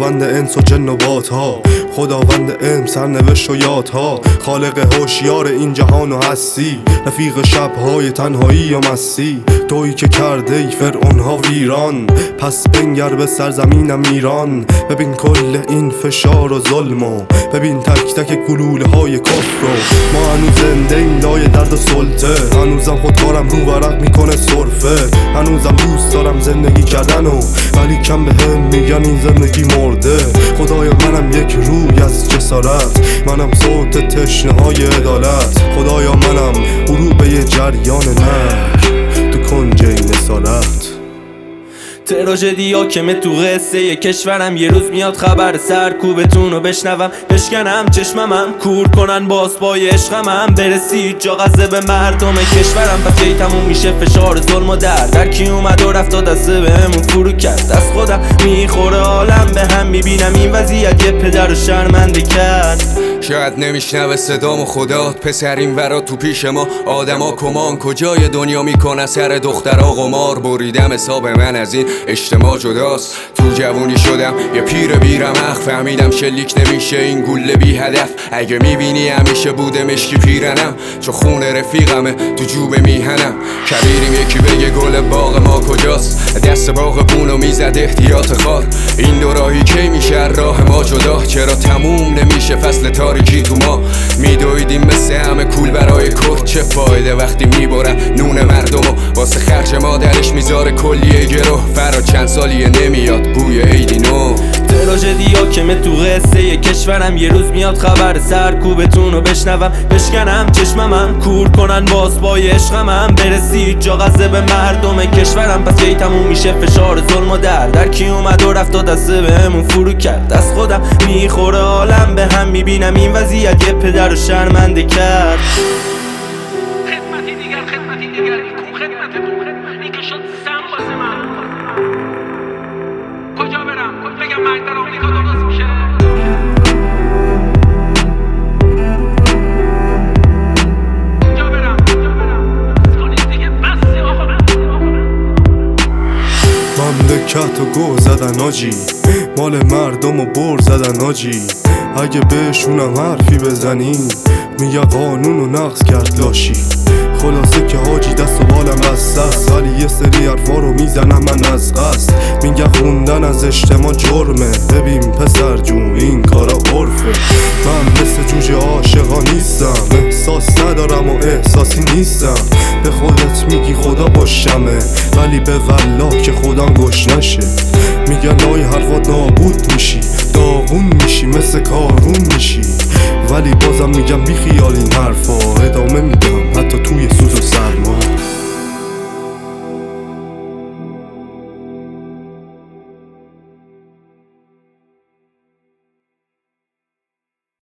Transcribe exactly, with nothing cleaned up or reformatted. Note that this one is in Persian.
خداوند انس و جن و بات ها، خداوند علم سرنوشت و یادها، خالق هوشیار این جهان و هستی، رفیق شبهای تنهایی و مستی، تویی که کرده ای فرعونها ویران. پس بنگر به سرزمینم ایران، ببین کل این فشار و ظلمو، ببین تک تک گلوله های کفر رو. ما هنوز زنده این لای درد و سلطه، هنوزم خودکارم رو ورق میکنه سرفه، هنوزم دوست دارم زندگی کردنو، ولی کم به هم میگن این زندگی مرده. خدایا منم یک روی از جسارت، منم صوت تشنه های عدالت، خدایا منم غروب یه جریان نهر تو کنج این اسارت. تراژدی حاکمه تو قصه ی کشورم، یه روز میاد خبر سرکوبتون رو بشنوم، بشکنم چشممم کور کنن باز پای عشقمم، برسید جا غزه به مردم کشورم. پس کی تموم میشه فشار ظلم و درد، در کی اومد و رفت و دسته بهمون فرو کرد، از خودم میخوره عالم به هم، میبینم این وضعیت یه پدر رو شرمنده کرد. شاید نمیشنوه صدامو خدات، پسر این ورا تو پیش ما آدما کمان، کجای دنیا میکنه سر دخترها قمار، بریدم حساب من از این اجتماع جداست. تو جوونی شدم یه پیر بیرمق، فهمیدم شلیک نمیشه این گله بی هدف، اگه میبینی همیشه بوده مشکی پیرنم، چو خون رفیقمه تو جوب میهنم، کبیریم یکی بگه گل باغ ما کجاست، دست باغ بونو میزد احتیاط خار، این دو راهی کی میشه راه ما جدا، چرا تموم نمیشه فصل تاریکی تو ما، میدویدیم مثل همه کول برای که، چه فایده وقتی میبرن نون مردمو، واسه خرج مادرش میذاره کلیه گروه، فرا چند سالیه نمیاد بوی عیدی نو. تراژدی حاکمه تو قصه ی کشورم، یه روز میاد خبر سرکوبتون رو بشنوم، بشکنم چشممم کور کنن باز پای عشقمم، برسید جا غزه به مردم کشورم. پس کی تموم میشه فشار ظلم و درد، در کی اومد و رفت و دسته بهمون فرو کرد، از خودم میخوره عالم به هم، میبینم این وضعیت یه پدر رو شرمنده کرد. خدمتی دیگر خدمتی دیگر این کون خدمتتون، این که شد سم واسه من، کجا برم بگم مرگ در آمریکا درست میشه؟ کجا برم کنید دیگه بسه آقا. مملکت و گو زدن آجی، مال مردم و بر زدن آجی، اگه بهشونم حرفی بزنی میگه قانون و نقض کرد لاشی. خلاصه که حاجی دست و بالم بسته است، ولی یه سری حرفا رو میزنم من از قصد، میگه خوندن از اجتماع جرمه، ببین پسر جون این کارا عرفه، من مثل جوجه عاشقا نیستم، احساس ندارم و احساسی نیستم، به خودت میگی خدا باشمه، ولی به والله که خودم گوش نشه، میگه لای حرفات نابود میشی، داغون میشی مثل کارون میشی، ولی بازم میگم بی خیال این حرفا، ادامه میدم حتی تو